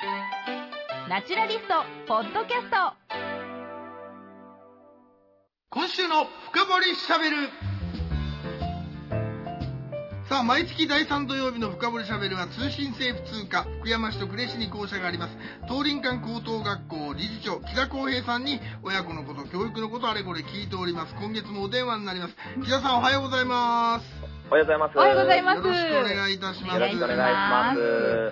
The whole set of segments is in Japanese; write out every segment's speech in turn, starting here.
ナチュラリストポッドキャスト。 今週の深掘りしゃべる。さあ、毎月第3土曜日の深掘りしゃべるは通信制普通科福山市と呉市に校舎があります東林間高等学校理事長木田康平さんに親子のこと教育のことあれこれ聞いております。今月もお電話になります。木田さん、おはようございます。 おはようございます。 おはようございます。 よろしくお願いいたします。 よろしくお願いします。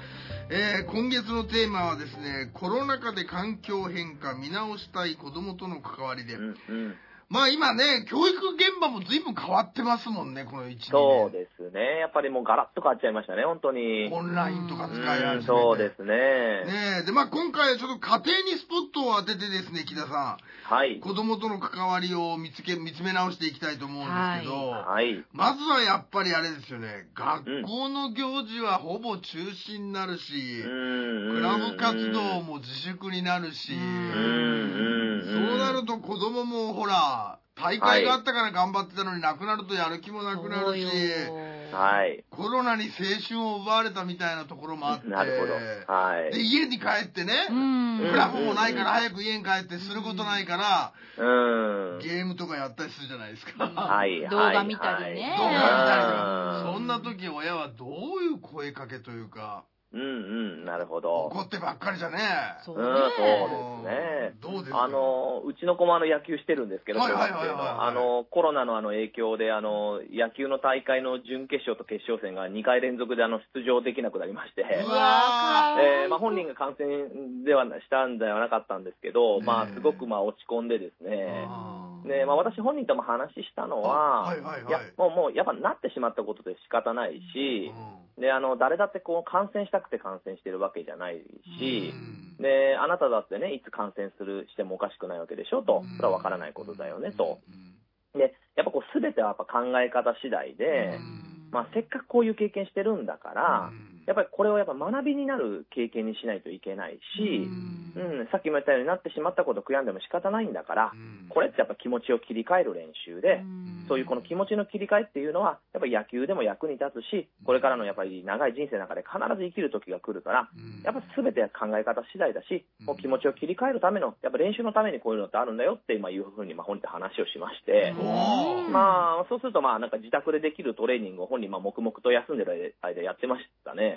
今月のテーマはですね、コロナ禍で環境変化見直したい子どもとの関わりで、まあ今ね、教育現場も随分変わってますもんね、この1年。 そうですね。やっぱりもうガラッと変わっちゃいましたね、本当に。 オンラインとか使い始めて。 そうですね。 ねえ、で、まあ今回はちょっと家庭にスポットを当ててですね、木田さん。 はい。 子供との関わりを見つめ直していきたいと思うんですけど、 はい。 まずはやっぱりあれですよね、学校の行事はほぼ中止になるし、クラブ活動も自粛になるし、そうなると子供もほら、大会があったから頑張ってたのになくなるとやる気もなくなるし、 はい、 コロナに青春を奪われたみたいなところもあって、 なるほど。はい、 で、家に帰ってね、クラブもないから早く家に帰ってすることないから、ゲームとかやったりするじゃないですか。 はい、動画見たりね。 動画見たり。そんな時親はどういう声かけというか、 なるほど。 怒ってばっかりじゃねえ。 そうですね。 どうですか？ うちの子も野球してるんですけど、コロナの影響で野球の大会の準決勝と決勝戦が2回連続で出場できなくなりまして、まあ本人が感染ではしたんではなかったんですけど、まあすごく落ち込んでですね。で、まあ私本人とも話したのは、もうやっぱなってしまったことで仕方ないし、で、誰だってこう感染したくて感染してるわけじゃないし、で、あなただってね、いつ感染してもおかしくないわけでしょと、それはわからないことだよねと。で、やっぱこう全てはやっぱ考え方次第で、まあせっかくこういう経験してるんだから、やっぱりこれをやっぱ学びになる経験にしないといけないし、さっきも言ったようになってしまったことを悔やんでも仕方ないんだから、これってやっぱ気持ちを切り替える練習で、そういうこの気持ちの切り替えっていうのは、やっぱり野球でも役に立つし、これからのやっぱり長い人生の中で必ず生きる時が来るから、やっぱ全て考え方次第だし、もう気持ちを切り替えるための、やっぱ練習のためにこういうのってあるんだよって今いうふうに本人と話をしまして、まあそうするとまあなんか自宅でできるトレーニングを本人黙々と休んでる間やってましたね。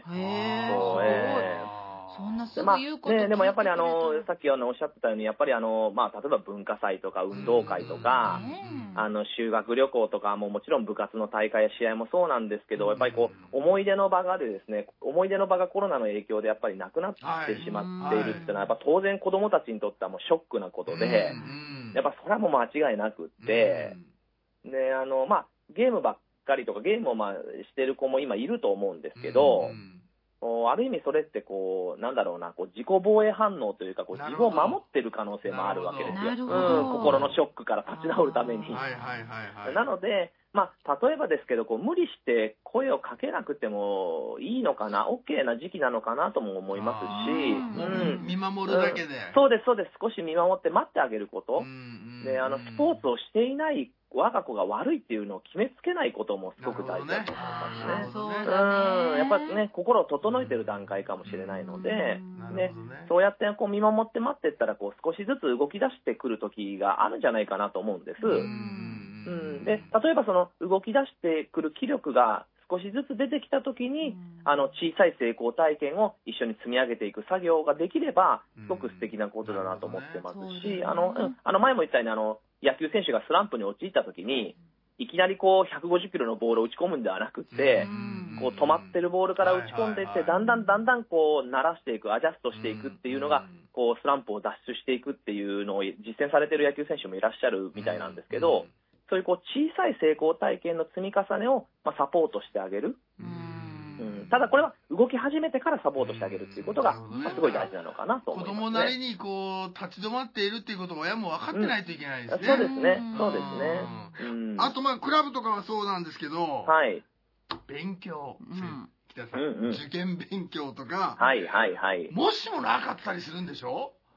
そんなすぐ言うことでもやっぱりさっきおっしゃってたように、やっぱりまあ例えば文化祭とか運動会とか、修学旅行とかもちろん部活の大会や試合もそうなんですけど、やっぱりこう思い出の場がですね、思い出の場がコロナの影響でやっぱりなくなってしまっているっていうのは、やっぱ当然子供たちにとってはもうショックなことで、やっぱそれはもう間違いなくって、で、まあゲームばっかりとかゲームをまあしてる子も今いると思うんですけど、ある意味それってこうなんだろうな、こう自己防衛反応というか、こう自分を守ってる可能性もあるわけですよ。心のショックから立ち直るために。なので、まあ例えばですけど、こう無理して声をかけなくてもいいのかな、OK な時期なのかなとも思いますし、 見守るだけで、 そうですそうです、少し見守って待ってあげること。で、スポーツをしていない我が子が悪いっていうのを決めつけないこともすごく大事だと思いますね。やっぱりね、心を整えてる段階かもしれないので、そうやってこう見守って待っていったら、こう少しずつ動き出してくる時があるんじゃないかなと思うんです。で、例えばその動き出してくる気力が少しずつ出てきた時に、小さい成功体験を一緒に積み上げていく作業ができれば、すごく素敵なことだなと思ってますし、前も言ったように野球選手がスランプに陥った時に、いきなりこう150キロのボールを打ち込むんではなくって、こう止まってるボールから打ち込んでいって、だんだんこう慣らしていく、アジャストしていくっていうのが、こうスランプを脱出していくっていうのを実践されている野球選手もいらっしゃるみたいなんですけど、そういうこう小さい成功体験の積み重ねをサポートしてあげる。ただこれは動き始めてからサポートしてあげるっていうことがすごい大事なのかなと思いますね。 子供なりにこう立ち止まっているっていうことを親も分かってないといけないですね。 そうですね。そうですね。 あとまあクラブとかはそうなんですけど、勉強、北さん、受験勉強とか、もしもなかったりするんでしょ？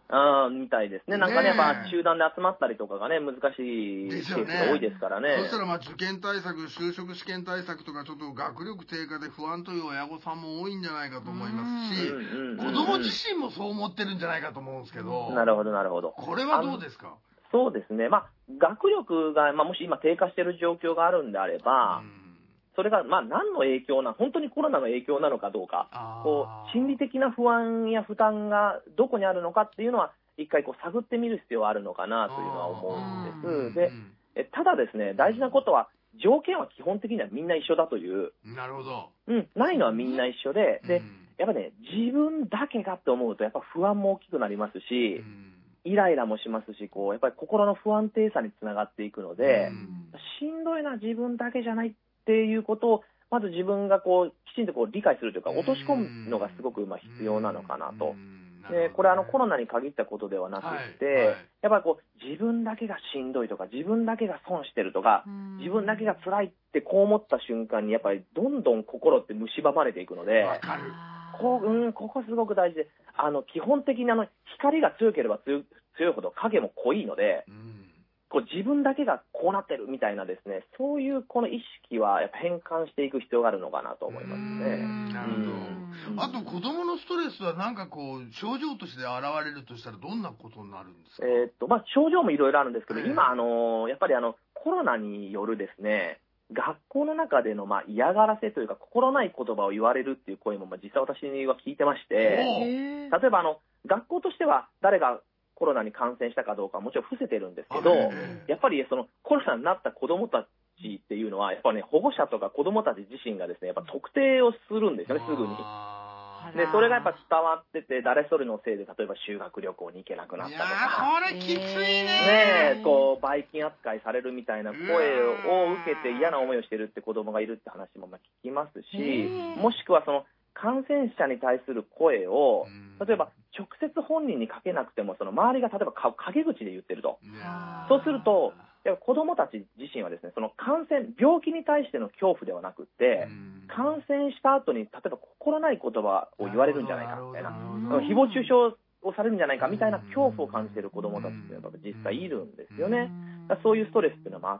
みたいですね。なんかね、やっぱ集団で集まったりとかがね、難しいケースが多いですからね。 そしたら受験対策、就職試験対策とかちょっと学力低下で不安という親御さんも多いんじゃないかと思いますし、子供自身もそう思ってるんじゃないかと思うんですけど。 なるほど、なるほど。 これはどうですか？ そうですね。学力が、もし今低下している状況があるんであれば、それが、何の影響本当にコロナの影響なのかどうか、心理的な不安や負担がどこにあるのかっていうのは、一回探ってみる必要はあるのかなというのは思うんです。で、ただですね、大事なことは、条件は基本的にはみんな一緒だという。 なるほど。 ないのはみんな一緒で、やっぱね、自分だけがって思うと、やっぱ不安も大きくなりますし、イライラもしますし、やっぱり心の不安定さにつながっていくので、しんどいのは自分だけじゃないっていうことを、まず自分がきちんと理解するというか、落とし込むのがすごく必要なのかなと。で、これコロナに限ったことではなくて、やっぱり自分だけがしんどいとか、自分だけが損してるとか、自分だけが辛いって思った瞬間に、やっぱりどんどん心って蝕まれていくので、ここすごく大事で、基本的に光が強ければ強いほど影も濃いので、自分だけがこうなってるみたいなですね、そういうこの意識はやっぱ変換していく必要があるのかなと思いますね。 なるほど。あと子供のストレスは症状として現れるとしたらどんなことになるんですか？ 症状もいろいろあるんですけど、今やっぱりコロナによるですね、学校の中での嫌がらせというか心ない言葉を言われるっていう声も実際私は聞いてまして、例えば学校としては誰がコロナに感染したかどうかはもちろん伏せてるんですけど、やっぱりコロナになった子どもたちっていうのはやっぱね、保護者とか子どもたち自身がですね、やっぱ特定をするんですよね、すぐに。で、それがやっぱ伝わってて、誰それのせいで例えば修学旅行に行けなくなったとか、 これきついね。 ばい菌扱いされるみたいな声を受けて嫌な思いをしてるって子どもがいるって話も聞きますし、もしくは感染者に対する声を、例えば直接本人にかけなくても、周りが例えば陰口で言ってると。そうすると、子どもたち自身はですね、病気に対しての恐怖ではなくって、感染した後に例えば心ない言葉を言われるんじゃないかみたいな、誹謗中傷をされるんじゃないかみたいな恐怖を感じている子どもたちっていうのが実際いるんですよね。そういうストレスっていうのもあって、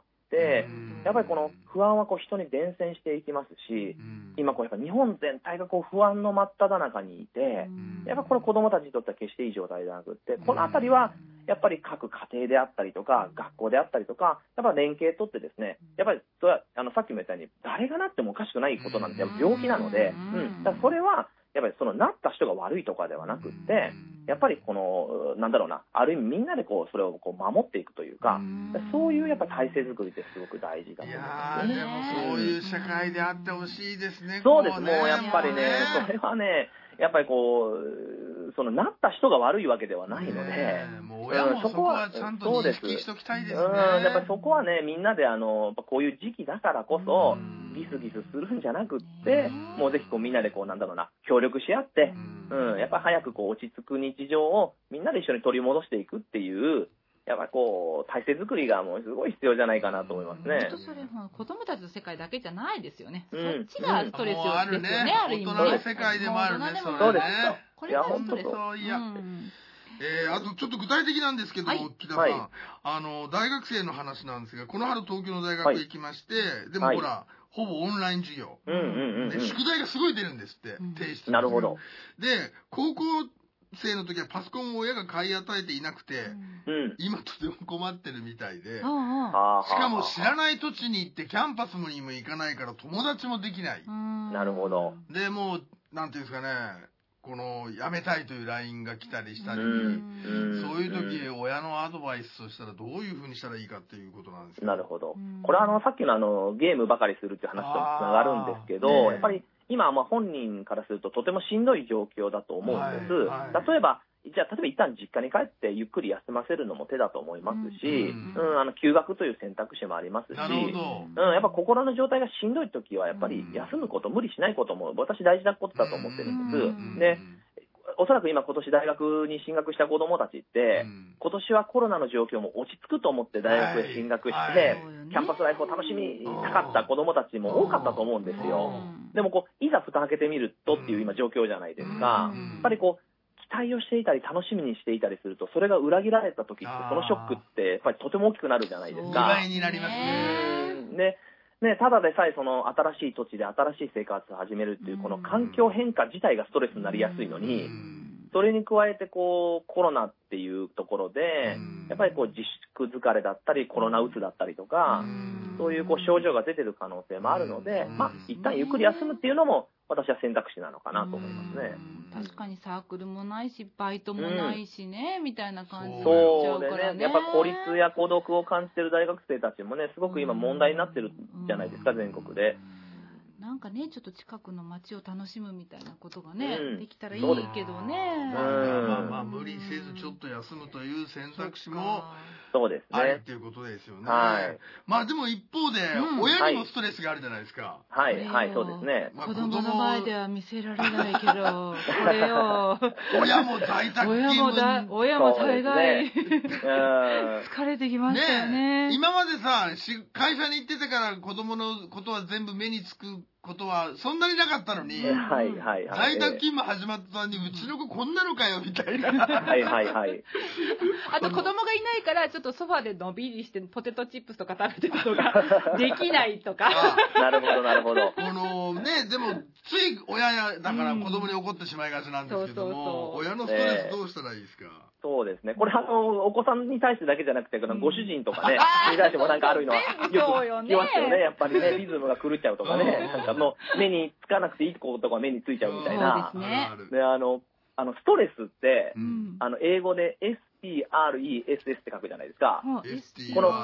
やっぱりこの不安は人に伝染していきますし、今やっぱ日本全体が不安の真っ只中にいて、やっぱこれ子どもたちにとっては決していい状態ではなくって、このあたりはやっぱり各家庭であったりとか学校であったりとか、やっぱ連携取ってですね、やっぱりそれはさっきも言ったように誰がなってもおかしくないことなんですよ。病気なので、だからそれはやっぱりなった人が悪いとかではなくって、やっぱりある意味みんなでそれを守っていくというか、そういうやっぱ体制作りってすごく大事だと思いますよね。 でもそういう社会であってほしいですね。 そうです。もうやっぱりね、それはね、やっぱりなった人が悪いわけではないので、 親もそこはちゃんと認識しておきたいですね。 やっぱりそこはね、みんなでこういう時期だからこそ、ギスギスするんじゃなくって、もうぜひみんなで協力し合って、やっぱり早く落ち着く日常をみんなで一緒に取り戻していくっていう、やっぱり体制作りがもうすごい必要じゃないかなと思いますね。 それ子供たちの世界だけじゃないですよね。そっちがストレスですよね、ある意味ね。 大人の世界でもあるね、それね。 これがストレス。 あとちょっと具体的なんですけども、木田さん、大学生の話なんですが、この春東京の大学へ行きまして、でもほら、ほぼオンライン授業。宿題がすごい出るんですって、提出。 なるほど。 で、高校生の時はパソコンを親が買い与えていなくて、今とても困ってるみたいで、しかも知らない土地に行ってキャンパスにも行かないから友達もできない。 なるほど。 で、もう、なんていうんですかね、辞めたいという LINE が来たりしたり、そういう時、親のアドバイスとしたらどういうふうにしたらいいかっていうことなんですよ。 なるほど。これはさっきのゲームばかりするっていう話とつながるんですけど、やっぱり今本人からするととてもしんどい状況だと思うんです。例えば一旦実家に帰ってゆっくり休ませるのも手だと思いますし、休学という選択肢もありますし、やっぱ心の状態がしんどい時はやっぱり休むこと、無理しないことも私大事なことだと思ってるんです。で、おそらく今年大学に進学した子どもたちって、今年はコロナの状況も落ち着くと思って大学へ進学して、キャンパスライフを楽しみたかった子どもたちも多かったと思うんですよ。でもいざ蓋開けてみるとっていう今状況じゃないですか。やっぱり期待をしていたり楽しみにしていたりすると、それが裏切られた時ってそのショックってやっぱりとても大きくなるじゃないですか。 2倍になりますね。 ね、ただでさえその新しい土地で新しい生活を始めるっていうこの環境変化自体がストレスになりやすいのに、それに加えてこうコロナっていうところでやっぱりこう自粛疲れだったりコロナうつだったりとか、そういうこう症状が出てる可能性もあるので、一旦ゆっくり休むっていうのも私は選択肢なのかなと思いますね。 確かにサークルもないしバイトもないしね、みたいな感じになっちゃそうでうからね。 やっぱ孤立や孤独を感じてる大学生たちもね、すごく今問題になってるじゃないですか、全国で。 なんかね、ちょっと近くの街を楽しむみたいなことがね、できたらいいけどね。 まあ無理せずちょっと休むという選択肢もそうですね。 あるっていうことですよね。 はい。 まあでも一方で、親にもストレスがあるじゃないですか。 はい、はい、そうですね。 子供の前では見せられないけど、これよ。 親も在宅勤務。 親も大概、疲れてきましたよね。 今までさ、会社に行っててから子供のことは全部目につくことはそんなになかったのに、 はいはいはい、 在宅勤務始まったのに、うちの子こんなのかよみたいな。 はいはいはい。 あと子供がいないからちょっとソファでのびりしてポテトチップスとか食べてるのができないとか。 なるほどなるほど。 このね、でもつい親だから子供に怒ってしまいがちなんですけども、親のストレスどうしたらいいですか？ そうですね。これお子さんに対してだけじゃなくて、ご主人とかね、に対してもなんかあるのはよく聞きますよね。やっぱりね、リズムが狂っちゃうとかね、なんかもう目につかなくていいことが目についちゃうみたいな。 そうですね。 で、ストレスって、英語でSTRESS って書くじゃないですか。この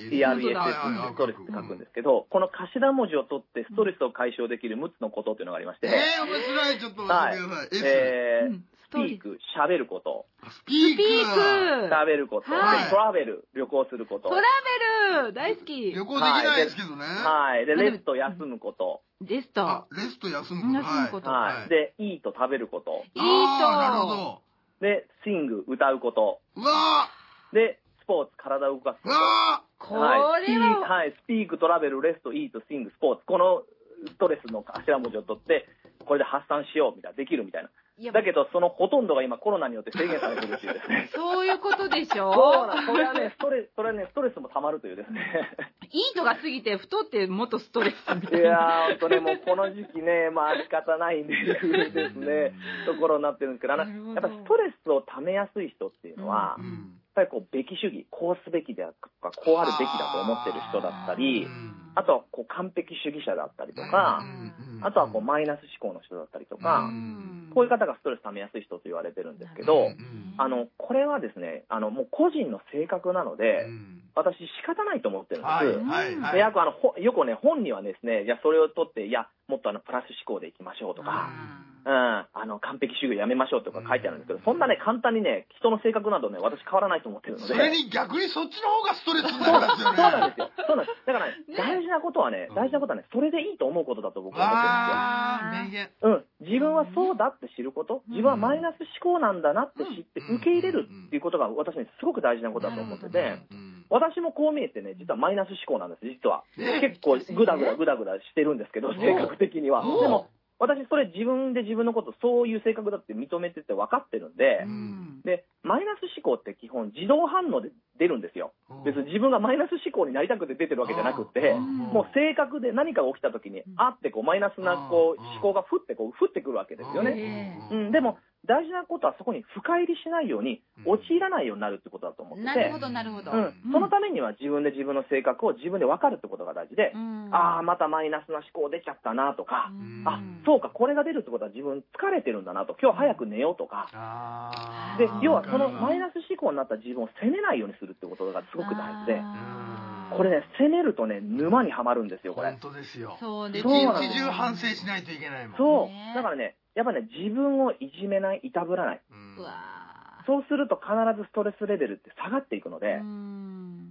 STRESS ストレスって書くんですけど、この頭文字を取ってストレスを解消できる6つのことっていうのがありまして。 面白い。ちょっと教えてください。 スピーク、喋ること。 スピーク喋ること。トラベル、旅行すること。 トラベル大好き。 旅行できないですけどね。 はい。で、レスト、休むこと。 レスト、 休むこと。 はい。で、イート、食べること。 イート。 なるほど。 で、シング、歌うこと。 うわで、スポーツ、体を動かすこと。 これは、 はい。スピーク、トラベル、レスト、イート、シング、スポーツ。このストレスの頭文字を取って、これで発散しようみたいな、できるみたいな。だけど、そのほとんどが今コロナによって制限されてるっていうですね。 そういうことでしょ。 そうなん、それはね、ストレスも溜まるというですね。 いいとが過ぎて太ってもっとストレスみたいな。 いやー、ほんとね、もうこの時期ね、まあ仕方ないんでですね、ところになってるんですけど、やっぱストレスを溜めやすい人っていうのは、やっぱりこう、べき主義、こうすべきであるとか、こうあるべきだと思ってる人だったり、あとはこう完璧主義者だったりとか、あとはこうマイナス思考の人だったりとか、こういう方がストレス溜めやすい人と言われてるんですけど、これはですね、もう個人の性格なので、私仕方ないと思ってるんです。で、よくね、本にはですね、いや、それを取って、いや、もっとプラス思考でいきましょうとか、完璧主義をやめましょうとか書いてあるんですけど、そんなね、簡単にね、人の性格などね、私変わらないと思ってるので。 それに逆にそっちの方がストレスになるんですよね。 そうなんですよ。そうなんです。だからね、大事なことはね、それでいいと思うことだと僕は思ってるんですよ。自分はそうだって知ること、自分はマイナス思考なんだなって知って受け入れるっていうことが私にすごく大事なことだと思ってて、私もこう見えてね、実はマイナス思考なんです、実は。結構グダグダしてるんですけど、性格的には。でも、私それ自分で自分のことそういう性格だって認めてて分かってるんで、で、マイナス思考って基本自動反応で出るんですよ。別に自分がマイナス思考になりたくて出てるわけじゃなくて、もう性格で何かが起きた時に、あってこうマイナスなこう思考が降ってくるわけですよね。でも、大事なことはそこに深入りしないように、陥らないようになるってことだと思ってて。 なるほど、なるほど。 そのためには自分で自分の性格を自分で分かるってことが大事で、またマイナスな思考出ちゃったなとか、そうか、これが出るってことは自分疲れてるんだなと、今日早く寝ようとか。で、要はそのマイナス思考になった自分を責めないようにするってことがすごく大事で、これね、責めるとね、沼にはまるんですよ、これ。 本当ですよ。 そうです。 一日中反省しないといけないもん。 そう。だからね、やっぱね、自分をいじめない、いたぶらない。そうすると必ずストレスレベルって下がっていくので、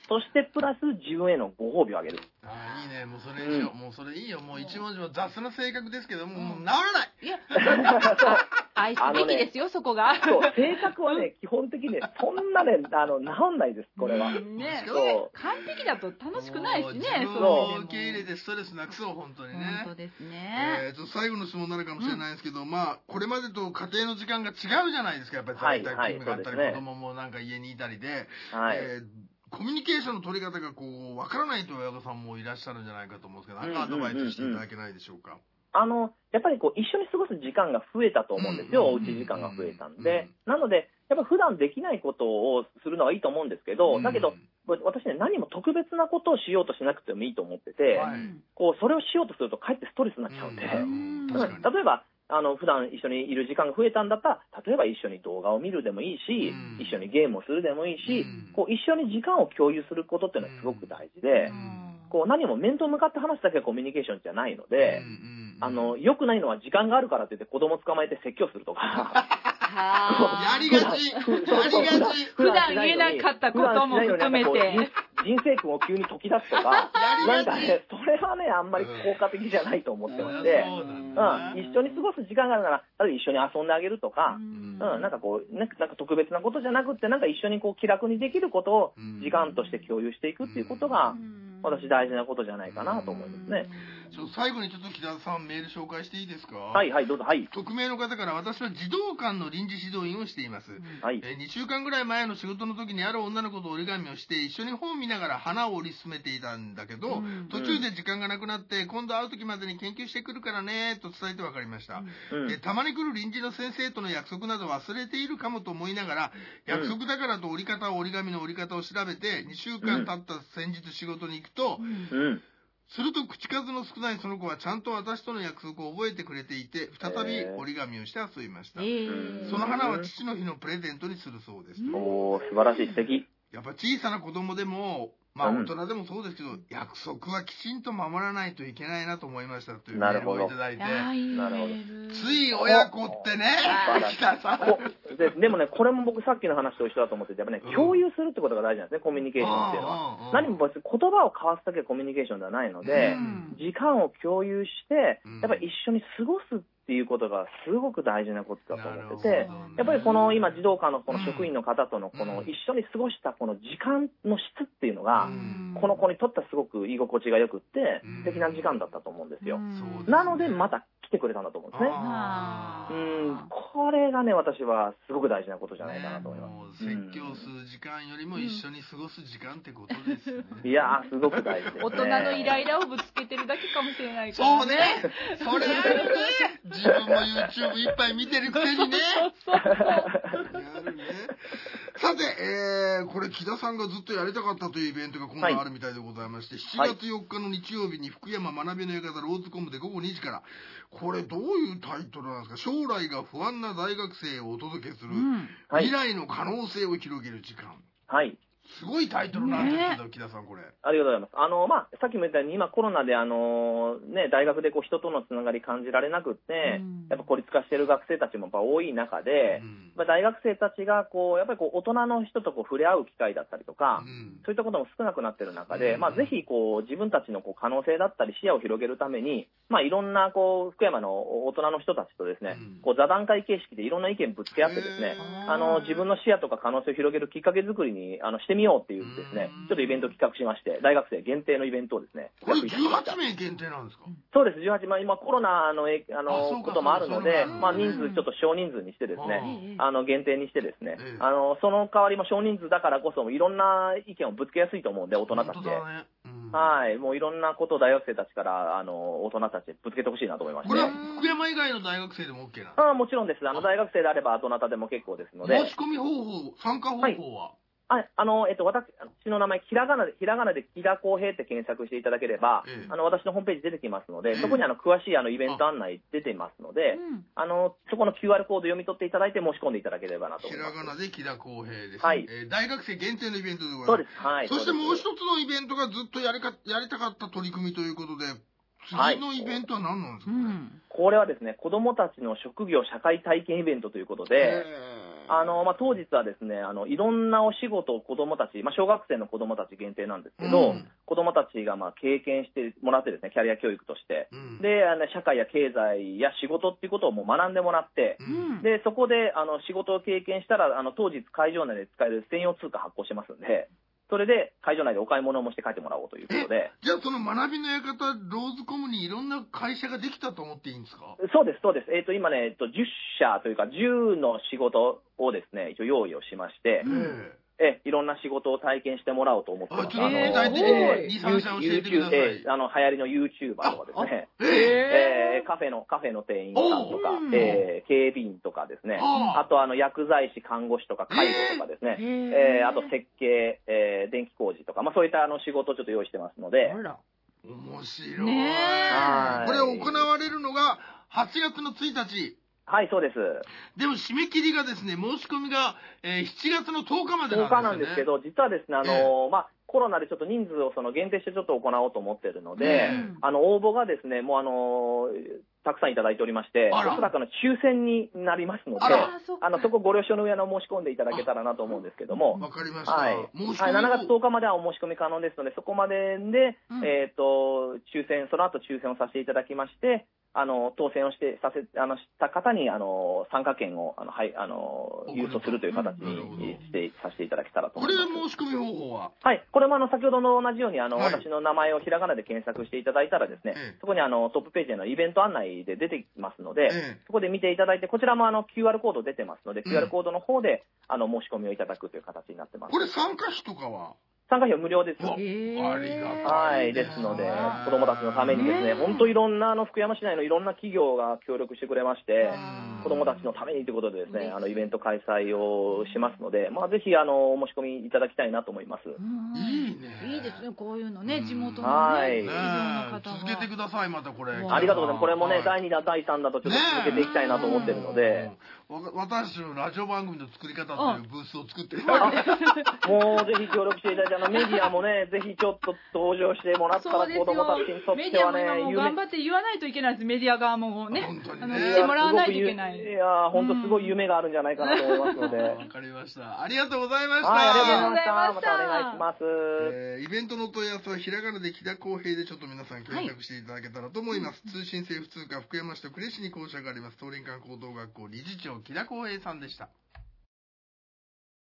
そしてプラス自分へのご褒美をあげる。 ああ、いいね。もうそれにしよう。もうそれいいよ。もう一文字は雑な性格ですけども、もう治らない。 いや、愛すべきですよ、そこが。 そう、性格はね、基本的にね、そんなね、治んないです、これは。 ね、 そう。 完璧だと楽しくないしね、 自分を受け入れてストレスなくそう、本当にね。 本当ですね。 最後の質問になるかもしれないですけど、まあ、これまでと家庭の時間が違うじゃないですか、やっぱり在宅勤務があったり、子供もなんか家にいたりで、コミュニケーションの取り方がこう、わからないという親御さんもいらっしゃるんじゃないかと思うんですけど、何かアドバイスしていただけないでしょうか。 やっぱりこう、一緒に過ごす時間が増えたと思うんですよ。おうち時間が増えたんで。なので、やっぱ普段できないことをするのはいいと思うんですけど、だけど、私ね、何も特別なことをしようとしなくてもいいと思ってて、こう、それをしようとするとかえってストレスになっちゃうんで、例えば、普段一緒にいる時間が増えたんだったら、例えば一緒に動画を見るでもいいし、一緒にゲームをするでもいいし、こう一緒に時間を共有することっていうのはすごく大事で、こう何も面と向かって話すだけがコミュニケーションじゃないので、良くないのは時間があるからって言って子供捕まえて説教するとか。 やりがち。 普段言えなかったことも含めて。 人生訓を急に解き出すとか、なんかね、それはね、あんまり効果的じゃないと思ってまして、一緒に過ごす時間があるなら、例えば一緒に遊んであげるとか、なんかこう、なんか特別なことじゃなくって、なんか一緒にこう気楽にできることを時間として共有していくっていうことが、私大事なことじゃないかなと思いますね。 最後にちょっと木田さんメール紹介していいですか？ はいはい、どうぞ。はい。 匿名の方から、私は児童館の臨時指導員をしています。2週間ぐらい前の仕事の時にある女の子と折り紙をして、一緒に本見ながら花を折り進めていたんだけど、途中で時間がなくなって、今度会う時までに研究してくるからねと伝えて分かりました。たまに来る臨時の先生との約束など忘れているかもと思いながら、約束だからと折り紙の折り方を調べて、2週間経った先日仕事に行くと、すると口数の少ないその子はちゃんと私との約束を覚えてくれていて、再び折り紙をして遊びました。その花は父の日のプレゼントにするそうです。 おー、素晴らしい、素敵。 やっぱ小さな子供でも、まあ大人でもそうですけど、約束はきちんと守らないといけないなと思いましたというメールをいただいて。 なるほど。 つい親子ってね、 でもね、これも僕さっきの話と一緒だと思ってて、やっぱね、共有するってことが大事なんですね、コミュニケーションっていうのは。何も別に言葉を交わすだけがコミュニケーションではないので、時間を共有して、やっぱり一緒に過ごすっていうことがすごく大事なことだと思ってて、やっぱりこの今児童館のこの職員の方とのこの一緒に過ごしたこの時間の質っていうのが、この子にとってはすごく居心地が良くって素敵な時間だったと思うんですよ。なのでまた来てくれたんだと思うんですね。これがね、私はすごく大事なことじゃないかなと思います。 説教する時間よりも一緒に過ごす時間ってことですね。 いやー、すごく大事ですね。 大人のイライラをぶつけてるだけかもしれないからね。 そうね。それあるね。自分も YouTube いっぱい見てるくせにね。やるね。さて、これ木田さんがずっとやりたかったというイベントが今度あるみたいでございまして、7月4日の日曜日に福山学びの館ローズコムで午後2時から、これどういうタイトルなんですか？将来が不安な大学生をお届けする、未来の可能性を広げる時間。はい。すごいタイトルなんですけど、木田さんこれ。 ありがとうございます。さっきも言ったように、今コロナで大学でこう人とのつながり感じられなくって、やっぱ孤立化している学生たちもやっぱ多い中で、大学生たちがこう、やっぱりこう大人の人とこう触れ合う機会だったりとか、そういったことも少なくなっている中で、ぜひこう自分たちのこう可能性だったり視野を広げるために、いろんなこう福山の大人の人たちとですね、こう座談会形式でいろんな意見ぶつけ合ってですね、自分の視野とか可能性を広げるきっかけ作りにしてみようっていうですね、ちょっとイベントを企画しまして、大学生限定のイベントをですね。 これ18名限定なんですか？ そうです、18名。今コロナのこともあるので、人数ちょっと少人数にしてですね、限定にしてですね、その代わりも少人数だからこそいろんな意見をぶつけやすいと思うんで、大人たちで。はい、もういろんなことを大学生たちから大人たちにぶつけてほしいなと思いまして。 これは福山以外の大学生でも OK なんですか？ もちろんです。大学生であればどなたでも結構ですので。 申し込み方法、参加方法は？ 私の名前、ひらがなで木田康平って検索していただければ、私のホームページ出てきますので、そこに詳しいイベント案内出てますので、そこの QR コード読み取っていただいて申し込んでいただければなと思います。 ひらがなで木田康平です。 はい。 大学生限定のイベントでございます。 そうです。はい。 そしてもう一つのイベントがずっとやりたかった取り組みということで、次のイベントは何なんですか？これはですね、子どもたちの職業社会体験イベントということで、 当日はですね、いろんなお仕事を子供たち、小学生の子供たち限定なんですけど、子供たちが経験してもらってですね、キャリア教育として、で、社会や経済や仕事っていうことをもう学んでもらって、で、そこで、仕事を経験したら、当日会場内で使える専用通貨発行しますんで、それで会場内でお買い物をもして帰ってもらおうということで。 じゃあその学びの館ローズコムにいろんな会社ができたと思っていいんですか？ そうです、そうです。今ね、10社というか10の仕事をですね、一応用意をしまして、いろんな仕事を体験してもらおうと思ってます。 具体的に2、3社教えてください。 流行りの YouTuber とかですね、カフェの店員さんとか、警備員とかですね、あと薬剤師、看護師とか介護とかですね、あと設計、電気工事とか、そういった仕事をちょっと用意してますので。 面白い。これ行われるのが8月の1日。 はい、そうです。 でも締め切りがですね、申し込みが、7月の10日までなんですよね。 10日なんですけど、実はですね、コロナでちょっと人数を限定してちょっと行おうと思ってるので、応募がですね、もうたくさんいただいておりまして、おそらく抽選になりますので、そこご了承の上申し込んでいただけたらなと思うんですけども。 わかりました。 はい。7月10日まではお申し込み可能ですので、そこまでで、その後抽選をさせていただきまして、当選をした方に、参加券を、郵送するという形にさせていただけたらと思います。 これで申し込み方法は？ はい。これも先ほどの同じように、私の名前をひらがなで検索していただいたらですね、そこにトップページのイベント案内で出てきますので、そこで見ていただいて、こちらもQR コード出てますので、QR コードの方で、申し込みをいただくという形になってます。 これ参加費とかは？ 参加費は無料です。 ありがたい。 はい。ですので、子供たちのためにですね、本当いろんな福山市内のいろんな企業が協力してくれまして、子供たちのためにということでですね、イベント開催をしますので、ぜひお申し込みいただきたいなと思います。 いいね。 いいですね、こういうのね、地元のね、いろんな方が。 続けてください、またこれ。 ありがとうございます。これもね、第2弾、第3弾とちょっと続けていきたいなと思ってるので。 私のラジオ番組の作り方っていうブースを作ってもうぜひ協力していただいて、メディアもね、ぜひちょっと登場してもらったら子供たちにとってはね、 メディアも頑張って言わないといけないです、メディア側もね。してもらわないといけない。 いや、本当すごい夢があるんじゃないかなと思いますので。 わかりました。ありがとうございました。 はい、ありがとうございました。またお願いします。 イベントの問い合わせはひらがなで木田公平でちょっと皆さん検索していただけたらと思います。通信制普通科福山市と呉市に校舎があります東林館高等学校理事長木田公平さんでした。